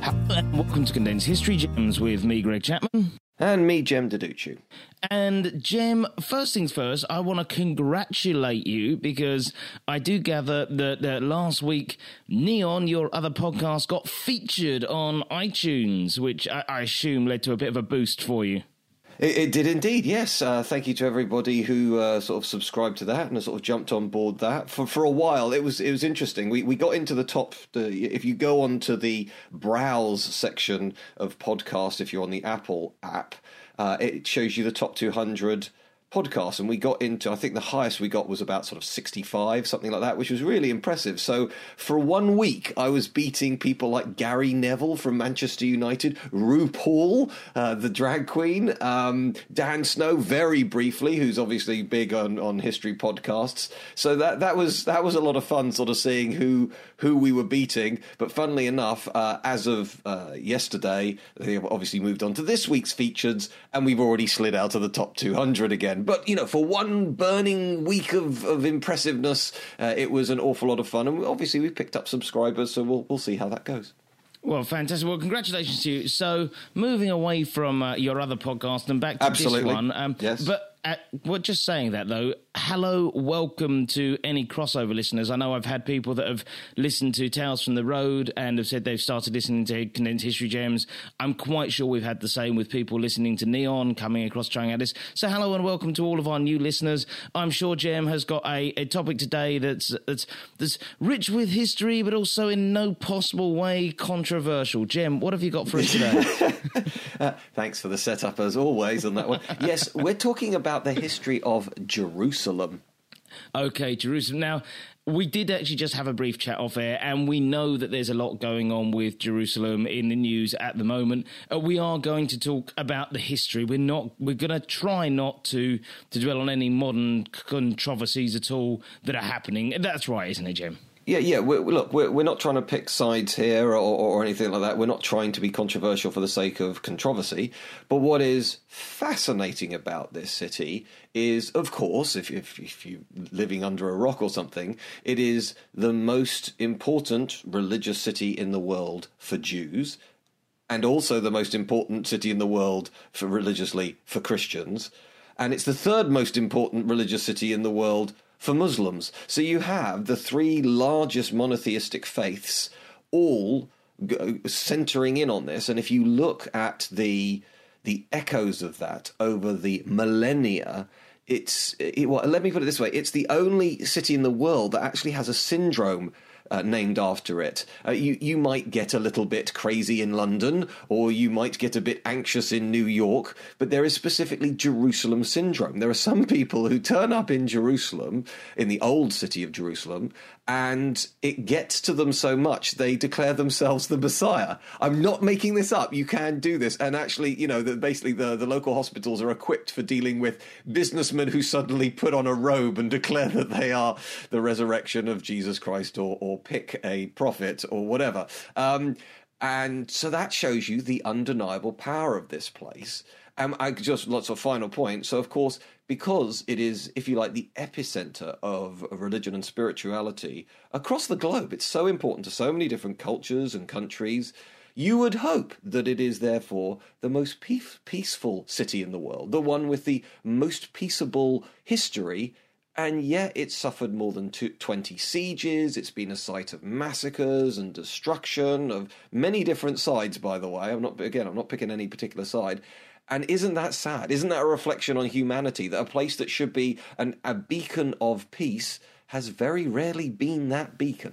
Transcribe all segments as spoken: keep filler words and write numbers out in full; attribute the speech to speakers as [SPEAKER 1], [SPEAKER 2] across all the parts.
[SPEAKER 1] Welcome to Condensed History Gems with me, Greg Chapman.
[SPEAKER 2] And me, Jem Deducci.
[SPEAKER 1] And Jem, first things first, I want to congratulate you because I do gather that, that last week Neon, your other podcast, got featured on iTunes, which I, I assume led to a bit of a boost for you.
[SPEAKER 2] It, it did indeed, yes. Uh, thank you to everybody who uh, sort of subscribed to that and sort of jumped on board that. For for a while, it was it was interesting. We we got into the top. The, if you go onto the browse section of podcast, if you're on the Apple app, uh, it shows you the top two hundred podcasts, and we got into, I think the highest we got was about sort of sixty-five, something like that, which was really impressive. So for one week, I was beating people like Gary Neville from Manchester United, RuPaul, uh, the drag queen, um, Dan Snow, very briefly, who's obviously big on, on history podcasts. So that that was that was a lot of fun, sort of seeing who who we were beating. But funnily enough, uh, as of uh, yesterday, they have obviously moved on to this week's features, and we've already slid out of the top two hundred again. But, you know, for one burning week of, of impressiveness, uh, it was an awful lot of fun. And obviously we've picked up subscribers, so we'll we'll see how that goes.
[SPEAKER 1] Well, fantastic. Well, congratulations to you. So, moving away from uh, your other podcast and back to
[SPEAKER 2] Absolutely.
[SPEAKER 1] this one. Um,
[SPEAKER 2] yes.
[SPEAKER 1] But uh, well, just saying that, though, hello, welcome to any crossover listeners. I know I've had people that have listened to Tales from the Road and have said they've started listening to Condensed History Gems. I'm quite sure we've had the same with people listening to Neon, coming across trying at us. So hello and welcome to all of our new listeners. I'm sure Jem has got a, a topic today that's, that's, that's rich with history, but also in no possible way controversial. Jem, what have you got for us today?
[SPEAKER 2] uh, thanks for the setup, as always, on that one. Yes, we're talking about the history of Jerusalem.
[SPEAKER 1] Okay, Jerusalem. Now, we did actually just have a brief chat off air, and we know that there's a lot going on with Jerusalem in the news at the moment. Uh, we are going to talk about the history. We're not. We're going to try not to to dwell on any modern controversies at all that are happening. That's right, isn't it, Jem?
[SPEAKER 2] Yeah, yeah. We're, look, we're, we're not trying to pick sides here or, or anything like that. We're not trying to be controversial for the sake of controversy. But what is fascinating about this city is, of course, if, if, if you're living under a rock or something, it is the most important religious city in the world for Jews, and also the most important city in the world for religiously for Christians. And it's the third most important religious city in the world for Muslims. So you have the three largest monotheistic faiths all centering in on this. And if you look at the the echoes of that over the millennia, it's it, well, let me put it this way: it's the only city in the world that actually has a syndrome Uh, named after it. Uh, you you might get a little bit crazy in London, or you might get a bit anxious in New York, but there is specifically Jerusalem syndrome. There are some people who turn up in Jerusalem, in the old city of Jerusalem, and it gets to them so much they declare themselves the Messiah. I'm not making this up. You can do this. And actually, you know, the, basically the, the local hospitals are equipped for dealing with businessmen who suddenly put on a robe and declare that they are the resurrection of Jesus Christ, or, or pick a prophet or whatever. Um, and so that shows you the undeniable power of this place. Um, I just lots of final points. So, of course, because it is, if you like, the epicenter of religion and spirituality across the globe, it's so important to so many different cultures and countries. You would hope that it is, therefore, the most peace- peaceful city in the world, the one with the most peaceable history. And yet it's suffered more than twenty sieges. It's been a site of massacres and destruction of many different sides, by the way. I'm not, again, I'm not picking any particular side. And isn't that sad? Isn't that a reflection on humanity, that a place that should be an, a beacon of peace has very rarely been that beacon?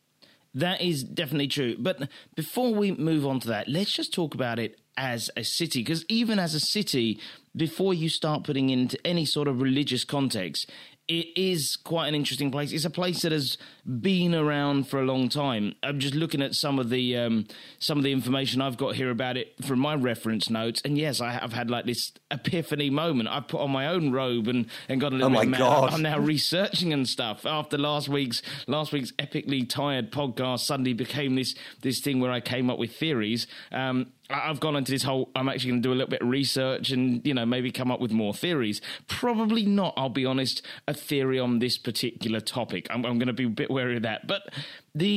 [SPEAKER 1] That is definitely true. But before we move on to that, let's just talk about it as a city, because even as a city, before you start putting into any sort of religious context, it is quite an interesting place. It's a place that has been around for a long time. I'm just looking at some of the um, some of the information I've got here about it from my reference notes, and yes, I have had like this epiphany moment. I've put on my own robe and, and got a little
[SPEAKER 2] oh
[SPEAKER 1] bit
[SPEAKER 2] my
[SPEAKER 1] mad.
[SPEAKER 2] God.
[SPEAKER 1] I'm now researching and stuff. After last week's last week's epically tired podcast, suddenly became this this thing where I came up with theories. Um, I've gone into this whole, I'm actually going to do a little bit of research and, you know, maybe come up with more theories. Probably not, I'll be honest, a theory on this particular topic. I'm, I'm going to be a bit wary of that. But the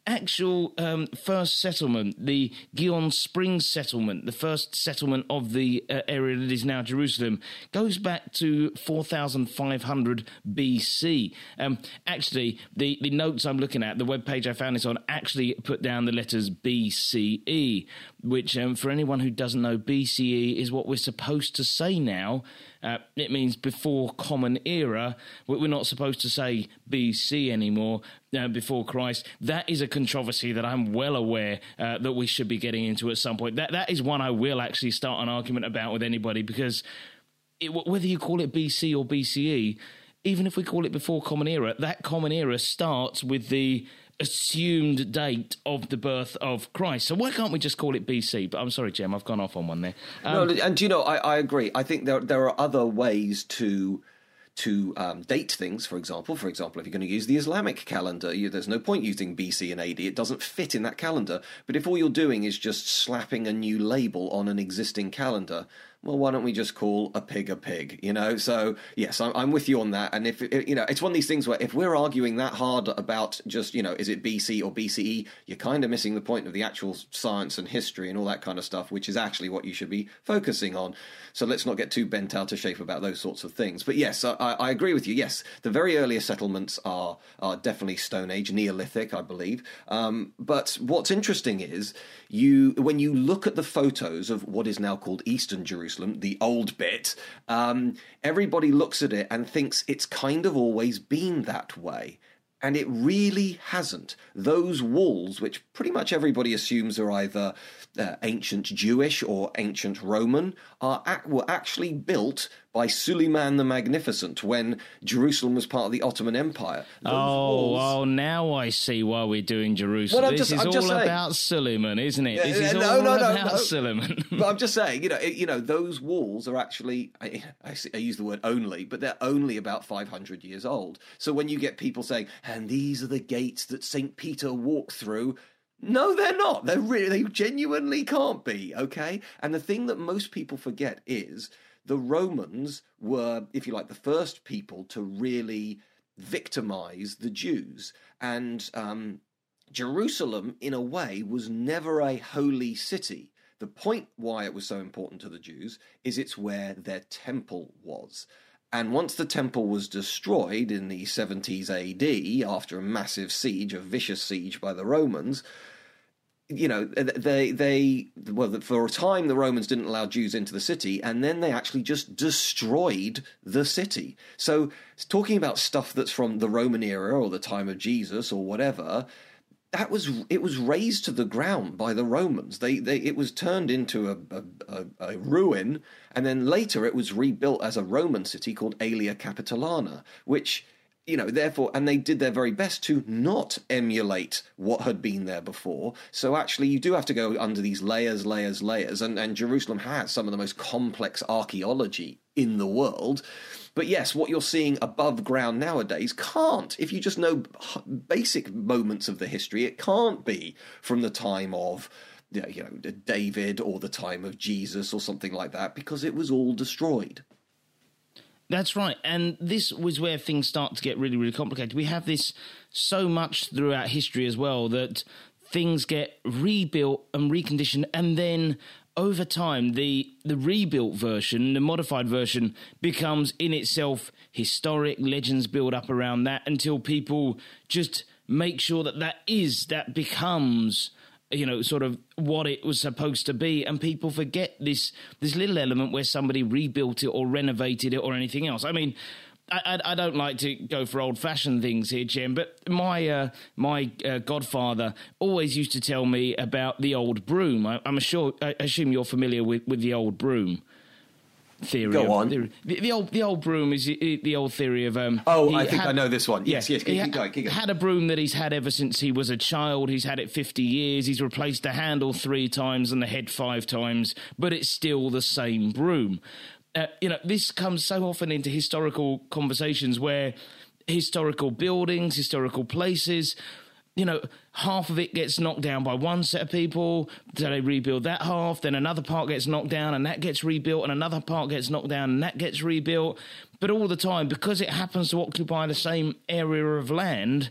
[SPEAKER 1] actual um, first settlement, the Gihon Springs settlement, the first settlement of the uh, area that is now Jerusalem, goes back to four thousand five hundred B C. Um, actually, the, the notes I'm looking at, the webpage I found this on, actually put down the letters B C E, which um, for anyone who doesn't know, B C E is what we're supposed to say now. Uh, it means before Common Era. We're not supposed to say B C anymore, uh, before Christ. That is a controversy that I'm well aware uh, that we should be getting into at some point. That That is one I will actually start an argument about with anybody, because it, whether you call it B C or B C E, even if we call it before Common Era, that Common Era starts with the assumed date of the birth of Christ. So why can't we just call it B C? But I'm sorry, Jem, I've gone off on one there. Um,
[SPEAKER 2] no, and you know, I, I agree. I think there there are other ways to to um, date things. For example, for example, if you're going to use the Islamic calendar, you, there's no point using B C and A D. It doesn't fit in that calendar. But if all you're doing is just slapping a new label on an existing calendar, well, why don't we just call a pig a pig, you know? So, yes, I'm, I'm with you on that. And if, you know, it's one of these things where if we're arguing that hard about just, you know, is it B C or B C E, you're kind of missing the point of the actual science and history and all that kind of stuff, which is actually what you should be focusing on. So let's not get too bent out of shape about those sorts of things. But yes, I, I agree with you. Yes, the very earliest settlements are, are definitely Stone Age, Neolithic, I believe. Um, but what's interesting is you when you look at the photos of what is now called Eastern Jerusalem, the old bit, um, everybody looks at it and thinks it's kind of always been that way. And it really hasn't. Those walls, which pretty much everybody assumes are either uh, ancient Jewish or ancient Roman, are ac- were actually built by Suleiman the Magnificent when Jerusalem was part of the Ottoman Empire. Those
[SPEAKER 1] oh,
[SPEAKER 2] walls...
[SPEAKER 1] oh, now I see why we're doing Jerusalem.
[SPEAKER 2] Well,
[SPEAKER 1] this
[SPEAKER 2] just,
[SPEAKER 1] is
[SPEAKER 2] I'm
[SPEAKER 1] all
[SPEAKER 2] just
[SPEAKER 1] about Suleiman, isn't it? This is
[SPEAKER 2] no,
[SPEAKER 1] all
[SPEAKER 2] no, no,
[SPEAKER 1] about
[SPEAKER 2] no.
[SPEAKER 1] Suleiman.
[SPEAKER 2] But I'm just saying, you know, it, you know, those walls are actually, I, I, I use the word only, but they're only about five hundred years old. So when you get people saying, and these are the gates that Saint Peter walked through, no, they're not. They're really, they genuinely can't be, okay? And the thing that most people forget is the Romans were, if you like, the first people to really victimize the Jews. And um, Jerusalem, in a way, was never a holy city. The point why it was so important to the Jews is it's where their temple was. And once the temple was destroyed in the seventies A D, after a massive siege, a vicious siege by the Romans, you know, they, they, well, for a time the Romans didn't allow Jews into the city, and then they actually just destroyed the city. So talking about stuff that's from the Roman era or the time of Jesus or whatever, that was, it was razed to the ground by the Romans. They, they, it was turned into a, a, a, a ruin, and then later it was rebuilt as a Roman city called Aelia Capitolana, which, you know, therefore, and they did their very best to not emulate what had been there before. So actually, you do have to go under these layers, layers, layers, and, and Jerusalem has some of the most complex archaeology in the world. But yes, what you're seeing above ground nowadays can't. If you just know basic moments of the history, it can't be from the time of, you know, David or the time of Jesus or something like that, because it was all destroyed.
[SPEAKER 1] That's right. And this was where things start to get really, really complicated. We have this so much throughout history as well, that things get rebuilt and reconditioned, and then over time, the, the rebuilt version, the modified version, becomes in itself historic. Legends build up around that until people just make sure that that is, that becomes, you know, sort of what it was supposed to be, and people forget this this little element where somebody rebuilt it or renovated it or anything else. I mean, I, I, I don't like to go for old-fashioned things here, Jem, but my uh, my uh, godfather always used to tell me about the old broom. I, I'm sure, I assume you're familiar with, with the old broom theory.
[SPEAKER 2] Go
[SPEAKER 1] of,
[SPEAKER 2] on.
[SPEAKER 1] Theory. The, the old the old broom is the, the old theory of um.
[SPEAKER 2] Oh, I think had, I know this one. Yes,
[SPEAKER 1] yeah,
[SPEAKER 2] yes. Keep,
[SPEAKER 1] he
[SPEAKER 2] keep going. Keep going.
[SPEAKER 1] Had a broom that he's had ever since he was a child. He's had it fifty years. He's replaced the handle three times and the head five times, but it's still the same broom. Uh, you know, this comes so often into historical conversations where historical buildings, historical places, you know, half of it gets knocked down by one set of people, so they rebuild that half, then another part gets knocked down and that gets rebuilt, and another part gets knocked down and that gets rebuilt. But all the time, because it happens to occupy the same area of land,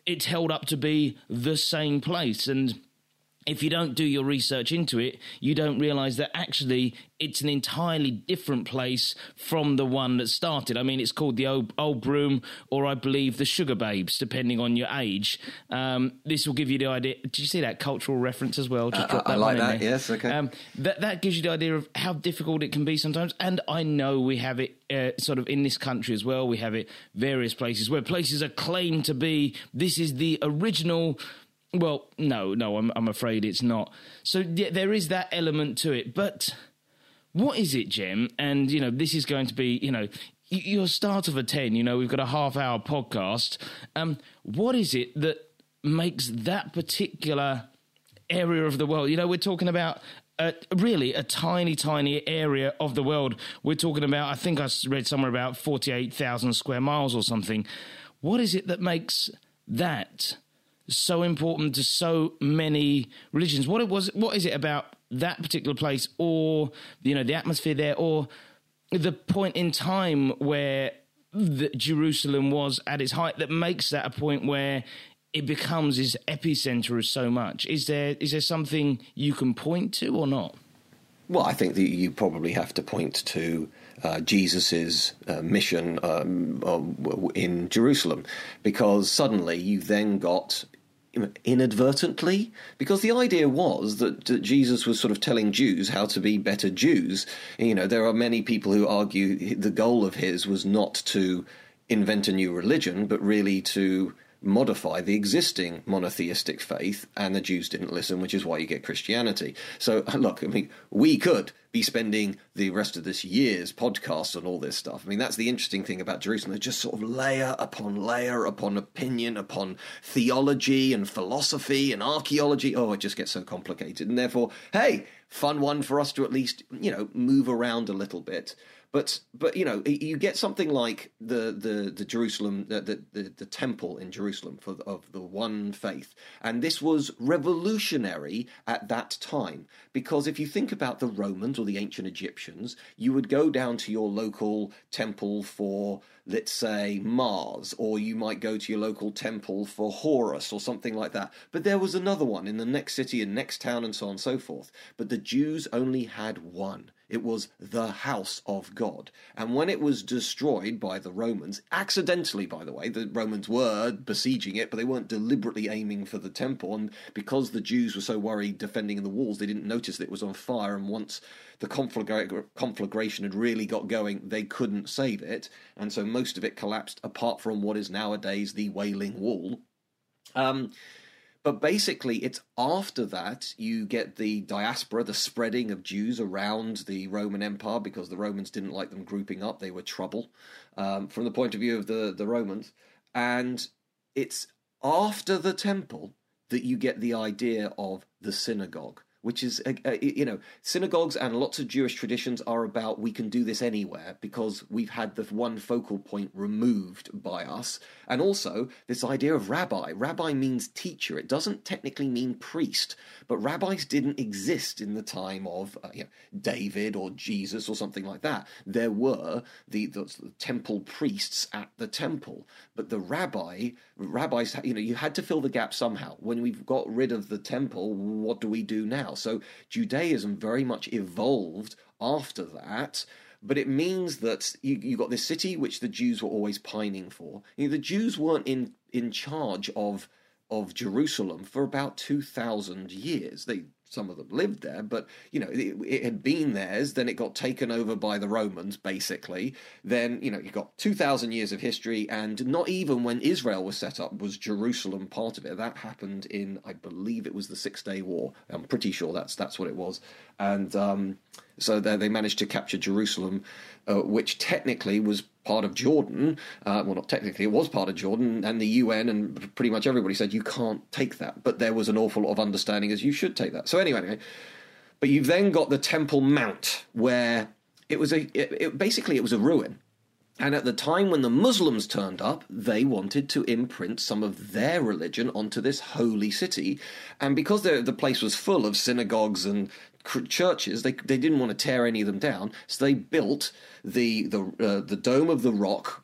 [SPEAKER 1] it's held up to be the same place. And if you don't do your research into it, you don't realise that actually it's an entirely different place from the one that started. I mean, it's called the Old, Old Broom, or I believe the Sugar Babes, depending on your age. Um, this will give you the idea. Did you see that cultural reference as well? Just
[SPEAKER 2] uh,
[SPEAKER 1] drop that
[SPEAKER 2] I like
[SPEAKER 1] one in
[SPEAKER 2] that,
[SPEAKER 1] there.
[SPEAKER 2] yes, okay.
[SPEAKER 1] Um, that, that gives you the idea of how difficult it can be sometimes. And I know we have it uh, sort of in this country as well. We have it various places where places are claimed to be, this is the original. Well, no, no, I'm, I'm afraid it's not. So yeah, there is that element to it. But what is it, Jem? And, you know, this is going to be, you know, your start of a ten, you know, we've got a half hour podcast. Um, what is it that makes that particular area of the world? You know, we're talking about a, really a tiny, tiny area of the world. We're talking about, I think I read somewhere about forty-eight thousand square miles or something. What is it that makes that so important to so many religions? What it was, what is it about that particular place, or, you know, the atmosphere there, or the point in time where the Jerusalem was at its height, that makes that a point where it becomes this epicenter of so much? Is there is there something you can point to or not?
[SPEAKER 2] Well, I think that you probably have to point to uh, Jesus's uh, mission um, uh, in Jerusalem, because suddenly you then got, inadvertently, because the idea was that, that Jesus was sort of telling Jews how to be better Jews. You know, there are many people who argue the goal of his was not to invent a new religion, but really to modify the existing monotheistic faith, and the Jews didn't listen, which is why you get Christianity. So, look, I mean, we could be spending the rest of this year's podcast on all this stuff. I mean, that's the interesting thing about Jerusalem. There's just sort of layer upon layer upon opinion upon theology and philosophy and archaeology. Oh, it just gets so complicated. And therefore, hey, fun one for us to at least, you know, move around a little bit. But, but you know, you get something like the the, the Jerusalem, the, the the temple in Jerusalem for of the one faith, and this was revolutionary at that time, because if you think about the Romans or the ancient Egyptians, you would go down to your local temple for, let's say, Mars, or you might go to your local temple for Horus or something like that. But there was another one in the next city and next town and so on and so forth. But the Jews only had one. It was the house of God. And when it was destroyed by the Romans, accidentally, by the way, the Romans were besieging it, but they weren't deliberately aiming for the temple. And because the Jews were so worried defending the walls, they didn't notice that it was on fire. And once the conflagra- conflagration had really got going, they couldn't save it. And so most of it collapsed, apart from what is nowadays the Wailing Wall. Um... But basically, it's after that you get the diaspora, the spreading of Jews around the Roman Empire, because the Romans didn't like them grouping up. They were trouble um, from the point of view of the, the Romans. And it's after the temple that you get the idea of the synagogue, which is, uh, you know, synagogues and lots of Jewish traditions are about, we can do this anywhere because we've had the one focal point removed by us. And also this idea of rabbi. Rabbi means teacher. It doesn't technically mean priest, but rabbis didn't exist in the time of uh, you know, David or Jesus or something like that. There were the, the, the temple priests at the temple, but the rabbi, rabbis, you know, you had to fill the gap somehow. When we've got rid of the temple, what do we do now? So Judaism very much evolved after that, but it means that you, you got this city which the Jews were always pining for. You know, the Jews weren't in, in charge of of Jerusalem for about two thousand years. They some of them lived there, but you know it, it had been theirs. Then it got taken over by the Romans, basically. Then you know you got two thousand years of history, and not even when Israel was set up was Jerusalem part of it. That happened in, I believe, it was the Six Day War. I'm pretty sure that's that's what it was, and um, so they, they managed to capture Jerusalem, uh, which technically was part of Jordan. Uh, well, not technically, it was part of Jordan, and the U N and pretty much everybody said you can't take that. But there was an awful lot of understanding as you should take that. So anyway, anyway but you've then got the Temple Mount, where it was a it, it, basically it was a ruin. And at the time when the Muslims turned up, they wanted to imprint some of their religion onto this holy city. And because the, the place was full of synagogues and churches, they they didn't want to tear any of them down, so they built the the uh, the Dome of the Rock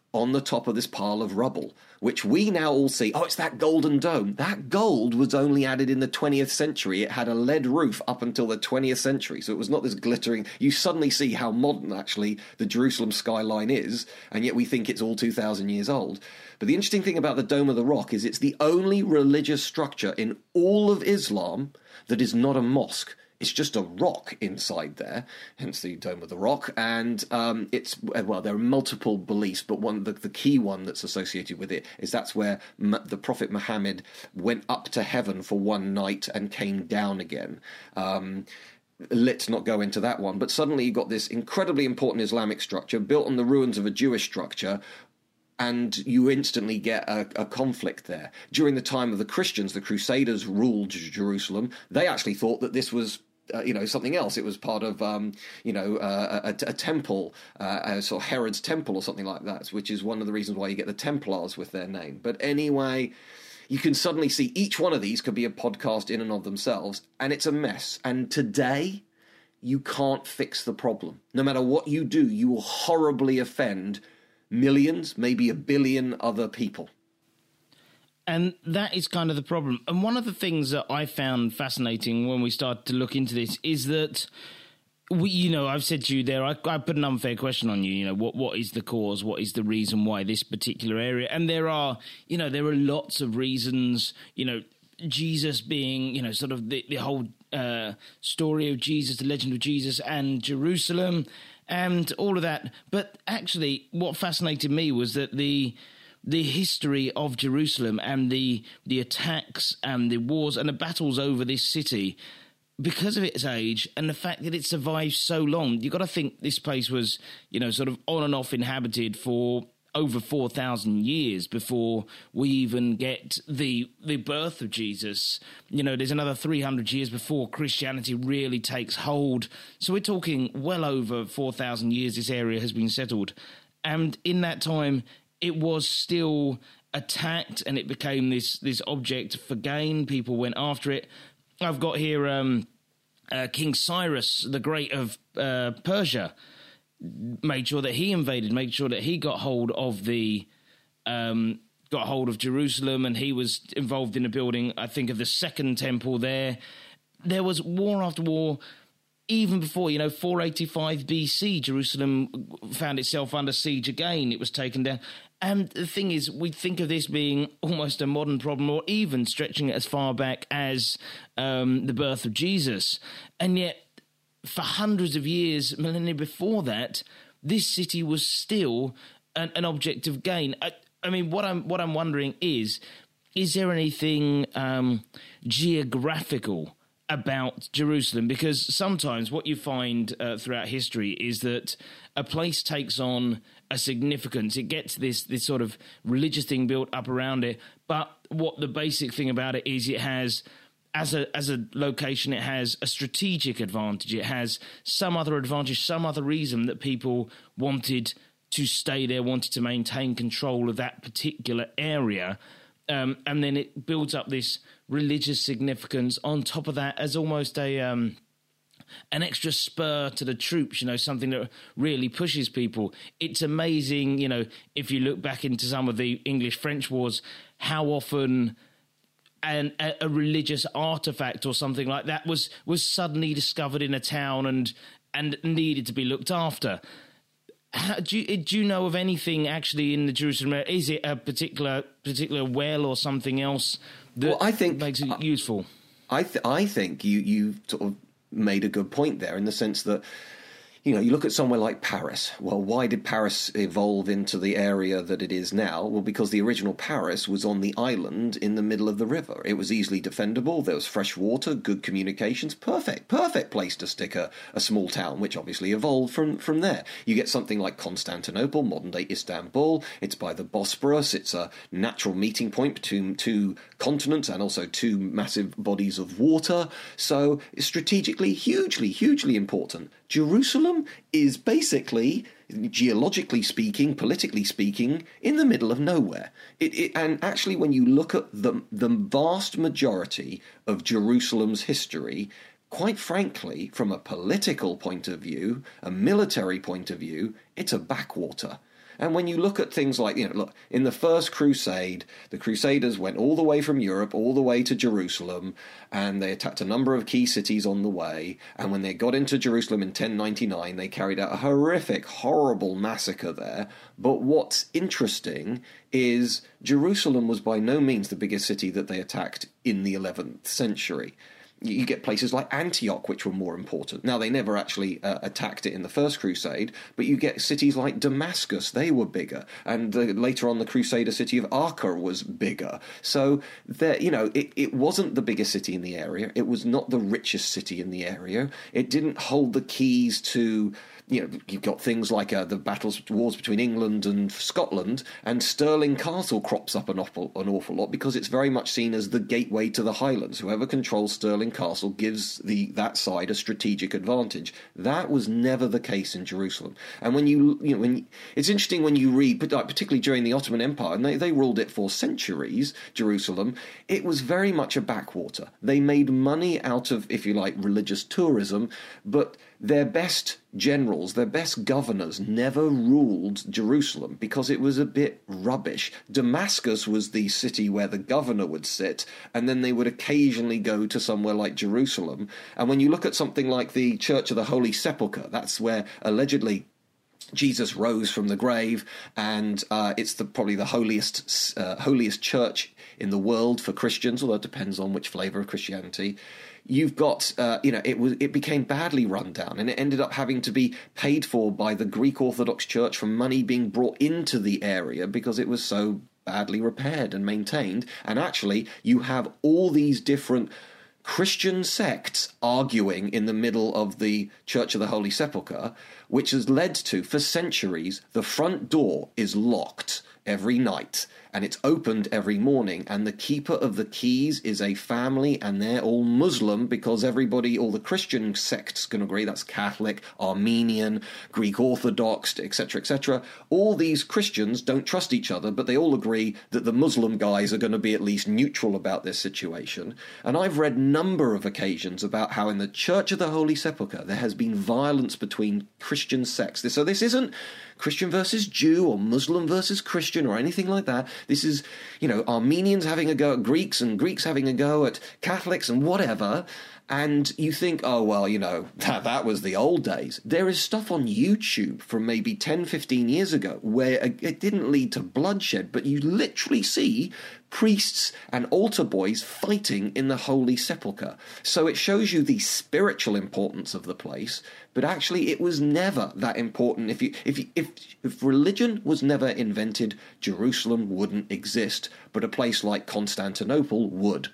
[SPEAKER 2] on the top of this pile of rubble, which we now all see, oh, it's that golden dome. That gold was only added in the twentieth century. It had a lead roof up until the twentieth century, so it was not this glittering. You suddenly see how modern, actually, the Jerusalem skyline is, and yet we think it's all two thousand years old. But the interesting thing about the Dome of the Rock is it's the only religious structure in all of Islam that is not a mosque. It's just a rock inside there, hence the Dome of the Rock, and um, it's, well, there are multiple beliefs, but one the, the key one that's associated with it is that's where M- the Prophet Muhammad went up to heaven for one night and came down again. Um, let's not go into that one, but suddenly you got this incredibly important Islamic structure built on the ruins of a Jewish structure, and you instantly get a, a conflict there. During the time of the Christians, the Crusaders ruled Jerusalem. They actually thought that this was Uh, you know, something else. It was part of, um, you know, uh, a, a temple, uh, a sort of Herod's temple or something like that, which is one of the reasons why you get the Templars with their name. But anyway, you can suddenly see each one of these could be a podcast in and of themselves, and it's a mess. And today, you can't fix the problem. No matter what you do, you will horribly offend millions, maybe a billion other people.
[SPEAKER 1] And that is kind of the problem. And one of the things that I found fascinating when we started to look into this is that, we, you know, I've said to you there, I, I put an unfair question on you, you know, what what is the cause? What is the reason why this particular area? And there are, you know, there are lots of reasons, you know, Jesus being, you know, sort of the, the whole uh, story of Jesus, the legend of Jesus and Jerusalem and all of that. But actually, what fascinated me was that the... the history of Jerusalem and the the attacks and the wars and the battles over this city, because of its age and the fact that it survived so long, you got to think this place was, you know, sort of on and off inhabited for over four thousand years before we even get the the birth of Jesus. You know, there's another three hundred years before Christianity really takes hold. So we're talking well over four thousand years this area has been settled. And in that time, it was still attacked and it became this this object for gain. People went after it. I've got here um, uh, King Cyrus the Great of uh, Persia made sure that he invaded, made sure that he got hold of the um, got hold of Jerusalem, and he was involved in the building, I think, of the second temple there. There was war after war. Even before, you know, four eighty-five B C, Jerusalem found itself under siege again. It was taken down. And the thing is, we think of this being almost a modern problem, or even stretching it as far back as um, the birth of Jesus. And yet, for hundreds of years, millennia before that, this city was still an, an object of gain. I, I mean, what I'm what I'm wondering is, is there anything um, geographical about Jerusalem? Because sometimes what you find uh, throughout history is that a place takes on a significance. It gets this this sort of religious thing built up around it. But what the basic thing about it is, it has, as a as a location, it has a strategic advantage. It has some other advantage, some other reason that people wanted to stay there, wanted to maintain control of that particular area. Um, and then it builds up this religious significance on top of that as almost a um, an extra spur to the troops, you know, something that really pushes people. It's amazing, you know, if you look back into some of the English-French wars, how often an, a, a religious artifact or something like that was was suddenly discovered in a town and and needed to be looked after. How, do, you, do you know of anything actually in the Jerusalem area? Is it a particular particular well or something else that
[SPEAKER 2] well, I think,
[SPEAKER 1] makes it useful?
[SPEAKER 2] I th- I think you you sort of made a good point there, in the sense that, you know, you look at somewhere like Paris. Well, why did Paris evolve into the area that it is now? Well, because the original Paris was on the island in the middle of the river. It was easily defendable. There was fresh water, good communications. Perfect, perfect place to stick a, a small town, which obviously evolved from, from there. You get something like Constantinople, modern-day Istanbul. It's by the Bosporus. It's a natural meeting point between two continents and also two massive bodies of water. So it's strategically hugely, hugely important. Jerusalem is basically, geologically speaking, politically speaking, in the middle of nowhere. It, it, and actually, when you look at the, the vast majority of Jerusalem's history, quite frankly, from a political point of view, a military point of view, it's a backwater. And when you look at things like, you know, look, in the First Crusade, the Crusaders went all the way from Europe, all the way to Jerusalem, and they attacked a number of key cities on the way. And when they got into Jerusalem in ten ninety-nine, they carried out a horrific, horrible massacre there. But what's interesting is Jerusalem was by no means the biggest city that they attacked in the eleventh century. You get places like Antioch, which were more important. Now, they never actually uh, attacked it in the First Crusade, but you get cities like Damascus, they were bigger. And uh, later on, the Crusader city of Acre was bigger. So, there, you know, it, it wasn't the biggest city in the area. It was not the richest city in the area. It didn't hold the keys to... You know, you've got things like uh, the battles, wars between England and Scotland, and Stirling Castle crops up an awful, an awful lot because it's very much seen as the gateway to the Highlands. Whoever controls Stirling Castle gives the that side a strategic advantage. That was never the case in Jerusalem. And when you, you know, when it's interesting when you read, particularly during the Ottoman Empire, and they, they ruled it for centuries, Jerusalem, it was very much a backwater. They made money out of, if you like, religious tourism, but their best generals, their best governors never ruled Jerusalem because it was a bit rubbish. Damascus was the city where the governor would sit, and then they would occasionally go to somewhere like Jerusalem. And when you look at something like the Church of the Holy Sepulchre, that's where allegedly Jesus rose from the grave, and uh, it's the, probably the holiest uh, holiest church in the world for Christians, although it depends on which flavour of Christianity. You've got, uh, you know, it was it became badly run down, and it ended up having to be paid for by the Greek Orthodox Church from money being brought into the area because it was so badly repaired and maintained. And actually, you have all these different Christian sects arguing in the middle of the Church of the Holy Sepulchre, which has led to, for centuries, the front door is locked every night, and it's opened every morning, and the keeper of the keys is a family, and they're all Muslim because everybody, all the Christian sects can agree, that's Catholic, Armenian, Greek Orthodox, et cetera, et cetera. All these Christians don't trust each other, but they all agree that the Muslim guys are going to be at least neutral about this situation. And I've read a number of occasions about how in the Church of the Holy Sepulchre there has been violence between Christian sects. So this isn't Christian versus Jew or Muslim versus Christian or anything like that. This is, you know, Armenians having a go at Greeks and Greeks having a go at Catholics and whatever. And you think, oh, well, you know, that, that was the old days. There is stuff on YouTube from maybe ten, fifteen years ago where it didn't lead to bloodshed, but you literally see priests and altar boys fighting in the Holy Sepulchre. So it shows you the spiritual importance of the place, but actually it was never that important. If you, if you, if if religion was never invented, Jerusalem wouldn't exist, but a place like Constantinople would.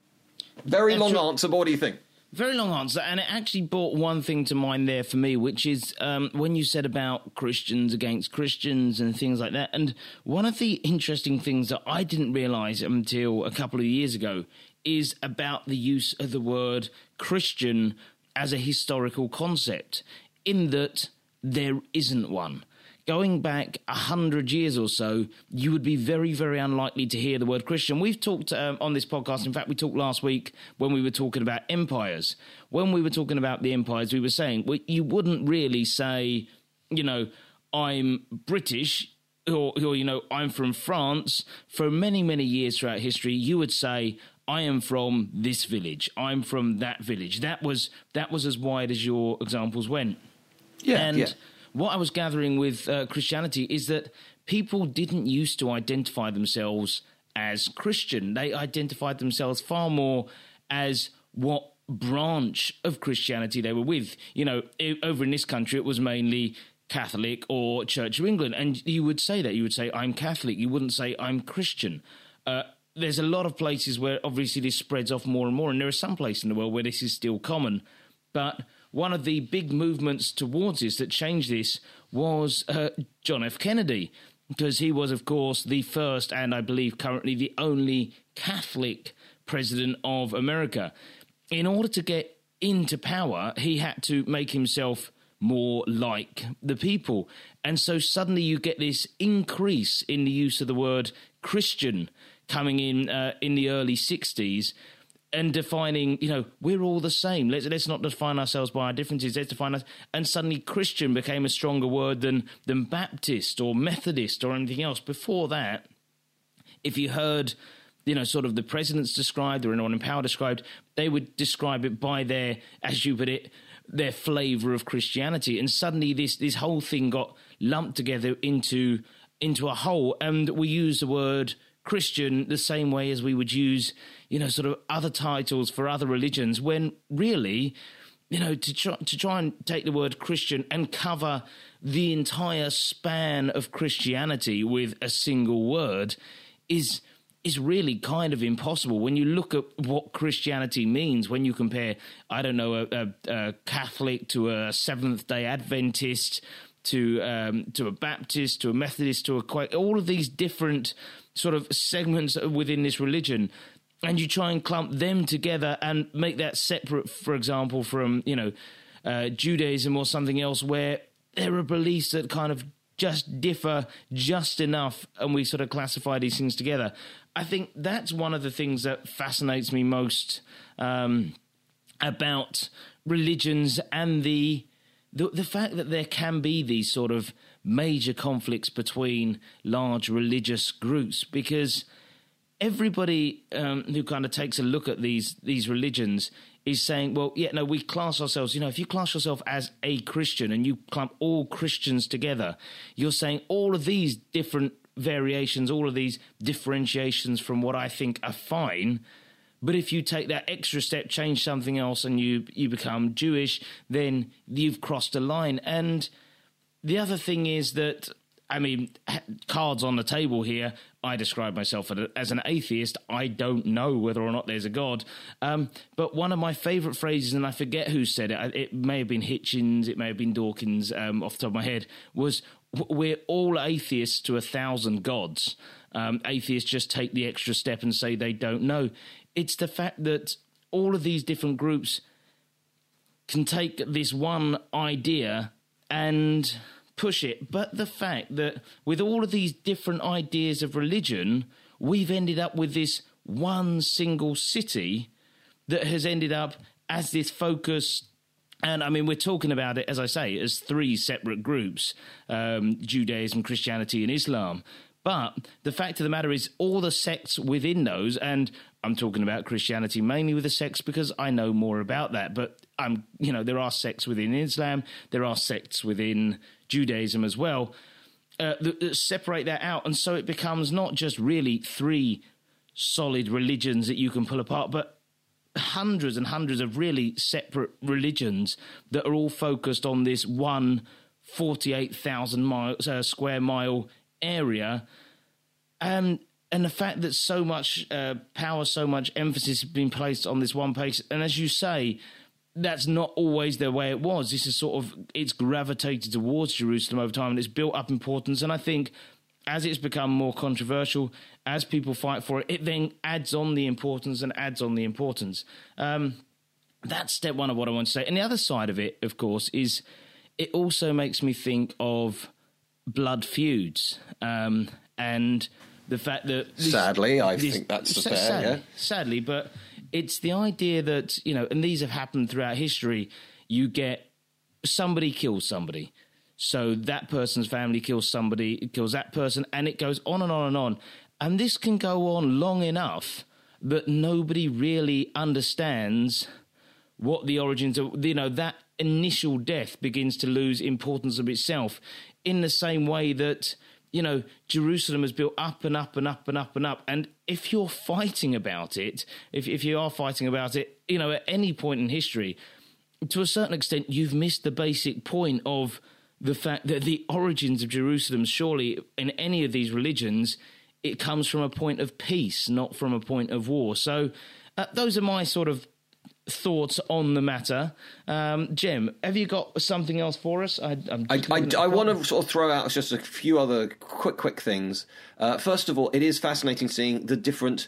[SPEAKER 2] Very long answer, but what do you think?
[SPEAKER 1] Very long answer, and it actually brought one thing to mind there for me, which is um, when you said about Christians against Christians and things like that. And one of the interesting things that I didn't realise until a couple of years ago is about the use of the word Christian as a historical concept, in that there isn't one. Going back a hundred years or so, you would be very, very unlikely to hear the word Christian. We've talked um, on this podcast, in fact, we talked last week when we were talking about empires. When we were talking about the empires, we were saying, well, you wouldn't really say, you know, I'm British or, or, you know, I'm from France. For many, many years throughout history, you would say, I am from this village, I'm from that village. That was, that was as wide as your examples went.
[SPEAKER 2] Yeah,
[SPEAKER 1] and
[SPEAKER 2] yeah.
[SPEAKER 1] What I was gathering with uh, Christianity is that people didn't used to identify themselves as Christian. They identified themselves far more as what branch of Christianity they were with. You know, it, over in this country, it was mainly Catholic or Church of England. And you would say that. You would say, I'm Catholic. You wouldn't say, I'm Christian. Uh, there's a lot of places where obviously this spreads off more and more. And there are some places in the world where this is still common. But one of the big movements towards this that changed this was uh, John F. Kennedy, because he was, of course, the first and I believe currently the only Catholic president of America. In order to get into power, he had to make himself more like the people. And so suddenly you get this increase in the use of the word Christian coming in uh, in the early sixties. and defining, you know, we're all the same. Let's let's not define ourselves by our differences. Let's define us. And suddenly Christian became a stronger word than than Baptist or Methodist or anything else. Before that, if you heard, you know, sort of the presidents described or anyone in power described, they would describe it by their, as you put it, their flavour of Christianity. And suddenly this this whole thing got lumped together into into a whole. And we use the word Christian the same way as we would use, you know, sort of other titles for other religions, when really, you know, to try, to try and take the word Christian and cover the entire span of Christianity with a single word is is really kind of impossible. When you look at what Christianity means, when you compare, I don't know, a, a, a Catholic to a Seventh-day Adventist, to um, to a Baptist, to a Methodist, to a Quaker, all of these different sort of segments within this religion, and you try and clump them together and make that separate, for example, from, you know, uh, Judaism or something else, where there are beliefs that kind of just differ just enough, and we sort of classify these things together. I think that's one of the things that fascinates me most um, about religions and the, the the fact that there can be these sort of major conflicts between large religious groups, because everybody um, who kind of takes a look at these these religions is saying, well, yeah, no, we class ourselves, you know, if you class yourself as a Christian and you clump all Christians together, you're saying all of these different variations, all of these differentiations from what I think are fine. But if you take that extra step, change something else, and you you become Jewish, then you've crossed a line. And the other thing is that, I mean, cards on the table here, I describe myself as an atheist. I don't know whether or not there's a God. Um, but one of my favourite phrases, and I forget who said it, it may have been Hitchens, it may have been Dawkins, um, off the top of my head, was, we're all atheists to a thousand gods. Um, atheists just take the extra step and say they don't know. It's the fact that all of these different groups can take this one idea and push it, but the fact that with all of these different ideas of religion, we've ended up with this one single city that has ended up as this focus. And I mean, we're talking about it, as I say, as three separate groups, um, Judaism, Christianity and Islam. But the fact of the matter is all the sects within those, and I'm talking about Christianity mainly with the sects because I know more about that, but I'm, you know, there are sects within Islam, there are sects within Judaism as well, uh, that, that separate that out. And so it becomes not just really three solid religions that you can pull apart, but hundreds and hundreds of really separate religions that are all focused on this one forty-eight thousand miles, uh, square mile area. And and the fact that so much uh, power, so much emphasis has been placed on this one place, and as you say, that's not always the way it was. This is sort of, it's gravitated towards Jerusalem over time, and it's built up importance. And I think as it's become more controversial, as people fight for it, it then adds on the importance and adds on the importance. Um, that's step one of what I want to say. And the other side of it, of course, is it also makes me think of blood feuds, um, and the fact that... This,
[SPEAKER 2] sadly, I
[SPEAKER 1] this,
[SPEAKER 2] think that's the
[SPEAKER 1] sa-
[SPEAKER 2] fair,
[SPEAKER 1] sadly,
[SPEAKER 2] yeah.
[SPEAKER 1] Sadly, but it's the idea that, you know, and these have happened throughout history, you get somebody kills somebody, so that person's family kills somebody, kills that person, and it goes on and on and on. And this can go on long enough that nobody really understands what the origins of, you know, that initial death begins to lose importance of itself, in the same way that, you know, Jerusalem has built up and up and up and up and up. And if you're fighting about it, if if you are fighting about it, you know, at any point in history, to a certain extent, you've missed the basic point of the fact that the origins of Jerusalem, surely in any of these religions, it comes from a point of peace, not from a point of war. So uh, those are my sort of thoughts on the matter. Um, Jim, have you got something else for us? I, I'm
[SPEAKER 2] I, I, I want to sort of throw out just a few other quick, quick things. Uh, first of all, it is fascinating seeing the different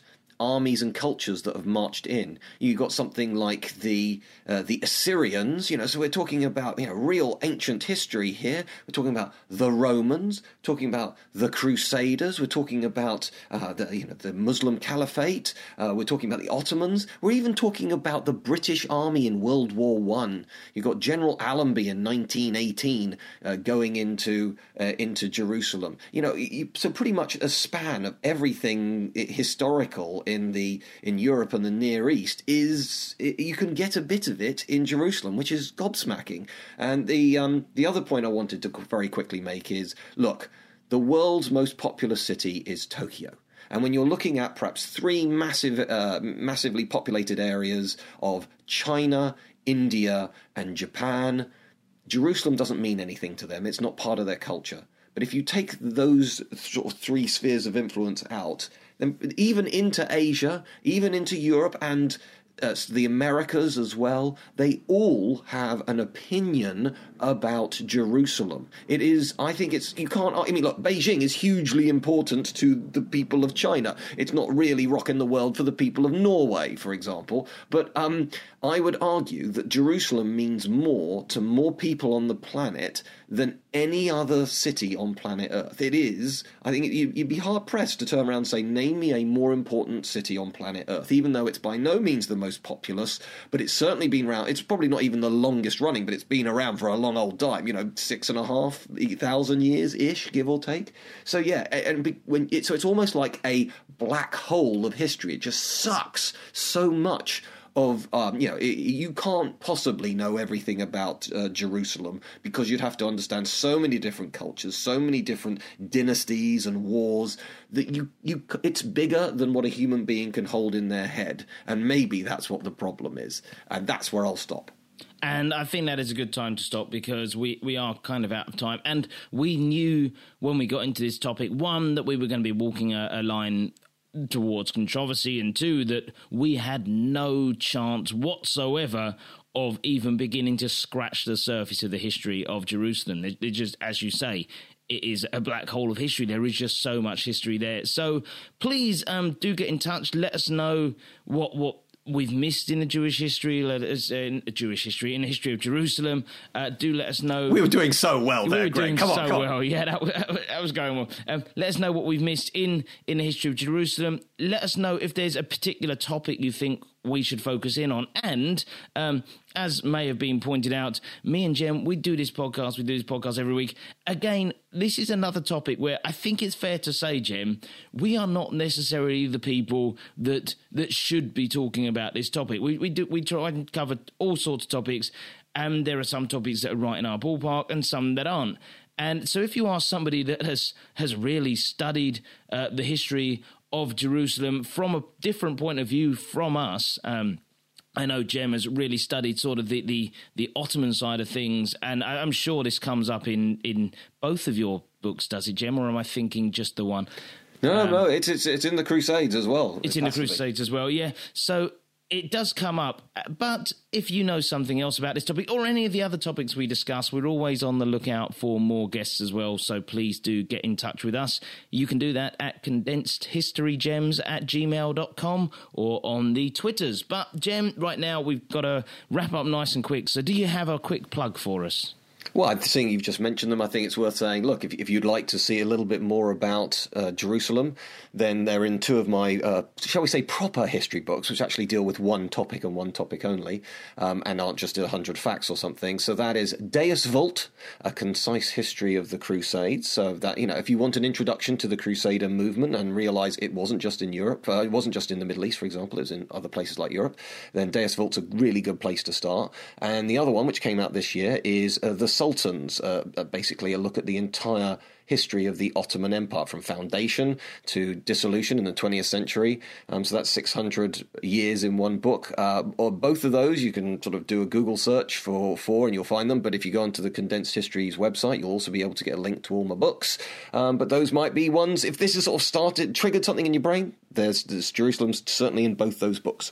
[SPEAKER 2] armies and cultures that have marched in. You've got something like the uh, the Assyrians, you know, so we're talking about, you know, real ancient history here. We're talking about the Romans, talking about the Crusaders, we're talking about uh, the, you know, the Muslim Caliphate, uh, we're talking about the Ottomans, we're even talking about the British Army in World War One. You've got General Allenby in nineteen eighteen uh, going into uh, into Jerusalem. You know, you, so pretty much a span of everything historical in the in Europe and the Near East is, you can get a bit of it in Jerusalem, which is gobsmacking. And the um, the other point I wanted to very quickly make is, look, the world's most populous city is Tokyo. And when you're looking at perhaps three massive, uh, massively populated areas of China, India, and Japan, Jerusalem doesn't mean anything to them. It's not part of their culture. But if you take those sort of three spheres of influence out, then even into Asia, even into Europe and uh, the Americas as well, they all have an opinion about Jerusalem. It is, I think it's, you can't, I mean, look, Beijing is hugely important to the people of China. It's not really rocking the world for the people of Norway, for example. But um, I would argue that Jerusalem means more to more people on the planet than any other city on planet Earth. It is, I think you'd be hard-pressed to turn around and say, name me a more important city on planet Earth, even though it's by no means the most populous, but it's certainly been around. It's probably not even the longest running, but it's been around for a long old time, you know, six and a half thousand years-ish, give or take. So, yeah, and when it, so it's almost like a black hole of history. It just sucks so much of, um, you know, it, you can't possibly know everything about uh, Jerusalem, because you'd have to understand so many different cultures, so many different dynasties and wars, that you, you it's bigger than what a human being can hold in their head. And maybe that's what the problem is. And that's where I'll stop.
[SPEAKER 1] And I think that is a good time to stop, because we, we are kind of out of time. And we knew when we got into this topic, one, that we were going to be walking a, a line towards controversy, and two, that we had no chance whatsoever of even beginning to scratch the surface of the history of Jerusalem. It, it just, as you say, it is a black hole of history. There is just so much history there. So please um, do get in touch. Let us know what what we've missed in the Jewish history, let us in Jewish history, in the history of Jerusalem. Uh, do let us know.
[SPEAKER 2] We were doing so well there,
[SPEAKER 1] we were
[SPEAKER 2] Greg.
[SPEAKER 1] doing
[SPEAKER 2] Come on,
[SPEAKER 1] so
[SPEAKER 2] come
[SPEAKER 1] well.
[SPEAKER 2] on.
[SPEAKER 1] Yeah, that, that was going well. Um, let us know what we've missed in, in the history of Jerusalem. Let us know if there's a particular topic you think we should focus in on. And um, as may have been pointed out, me and Jem, we do this podcast, we do this podcast every week. Again, this is another topic where I think it's fair to say, Jem, we are not necessarily the people that that should be talking about this topic. We we do we try and cover all sorts of topics, and there are some topics that are right in our ballpark and some that aren't. And so if you are somebody that has, has really studied uh, the history of Jerusalem from a different point of view from us, um, I know Jem has really studied sort of the, the, the Ottoman side of things, and I'm sure this comes up in, in both of your books, does it, Jem, or am I thinking just the one?
[SPEAKER 2] No,
[SPEAKER 1] um,
[SPEAKER 2] no, it's, it's it's in the Crusades as well.
[SPEAKER 1] It's in the Crusades as well, yeah. So it does come up, but if you know something else about this topic or any of the other topics we discuss, we're always on the lookout for more guests as well, so please do get in touch with us. You can do that at condensedhistorygems at gmail dot com or on the Twitters. But, Jem, right now we've got to wrap up nice and quick, so do you have a quick plug for us?
[SPEAKER 2] Well, I think you've just mentioned them. I think it's worth saying, look, if, if you'd like to see a little bit more about uh, Jerusalem, then they're in two of my, uh, shall we say, proper history books, which actually deal with one topic and one topic only, um, and aren't just a hundred facts or something. So that is Deus Vult, A Concise History of the Crusades. So that, you know, if you want an introduction to the Crusader movement and realise it wasn't just in Europe, uh, it wasn't just in the Middle East, for example, it was in other places like Europe, then Deus Vult's a really good place to start. And the other one, which came out this year, is uh, The Sultans, uh, basically a look at the entire history of the Ottoman Empire, from foundation to dissolution in the twentieth century. Um, so that's six hundred years in one book. Uh, or both of those, you can sort of do a Google search for, for and you'll find them. But if you go onto the Condensed Histories website, you'll also be able to get a link to all my books. Um, but those might be ones, if this has sort of started, triggered something in your brain, there's, there's Jerusalem's certainly in both those books.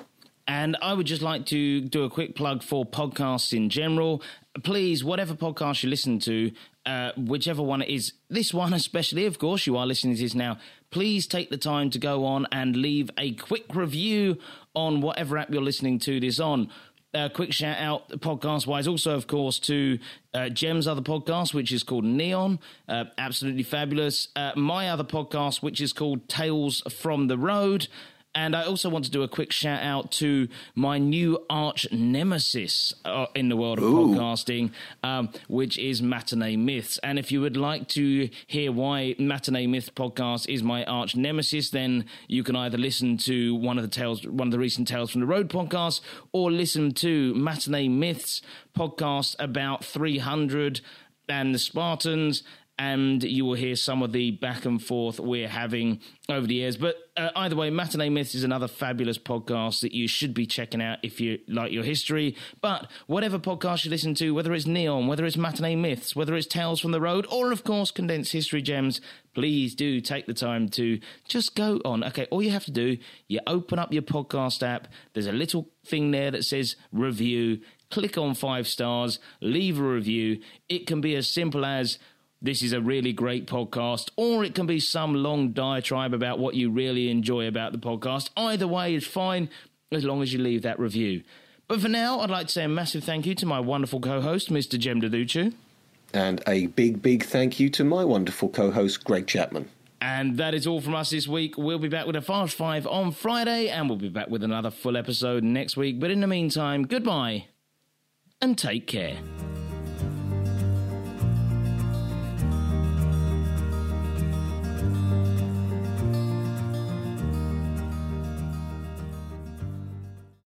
[SPEAKER 1] And I would just like to do a quick plug for podcasts in general. Please, whatever podcast you listen to, uh, whichever one it is, this one especially, of course, you are listening to this now, please take the time to go on and leave a quick review on whatever app you're listening to this on. A uh, quick shout out podcast wise also, of course, to uh, Jem's other podcast, which is called Neon. Uh, absolutely fabulous. Uh, my other podcast, which is called Tales from the Road. And I also want to do a quick shout out to my new arch nemesis uh, in the world of Ooh. podcasting, um, which is Matinee Myths. And if you would like to hear why Matinee Myths podcast is my arch nemesis, then you can either listen to one of the tales, one of the recent Tales from the Road podcasts, or listen to Matinee Myths podcast about three hundred and the Spartans. And you will hear some of the back and forth we're having over the years. But uh, either way, Matinee Myths is another fabulous podcast that you should be checking out if you like your history. But whatever podcast you listen to, whether it's Neon, whether it's Matinee Myths, whether it's Tales from the Road, or, of course, Condensed History Gems, please do take the time to just go on. Okay, all you have to do, you open up your podcast app. There's a little thing there that says review. Click on five stars. Leave a review. It can be as simple as, this is a really great podcast, or it can be some long diatribe about what you really enjoy about the podcast. Either way is fine, as long as you leave that review. But for now, I'd like to say a massive thank you to my wonderful co-host, Mister Jem Duducu.
[SPEAKER 2] And a big, big thank you to my wonderful co-host, Greg Chapman.
[SPEAKER 1] And that is all from us this week. We'll be back with a Fast Five on Friday, and we'll be back with another full episode next week. But in the meantime, goodbye, and take care.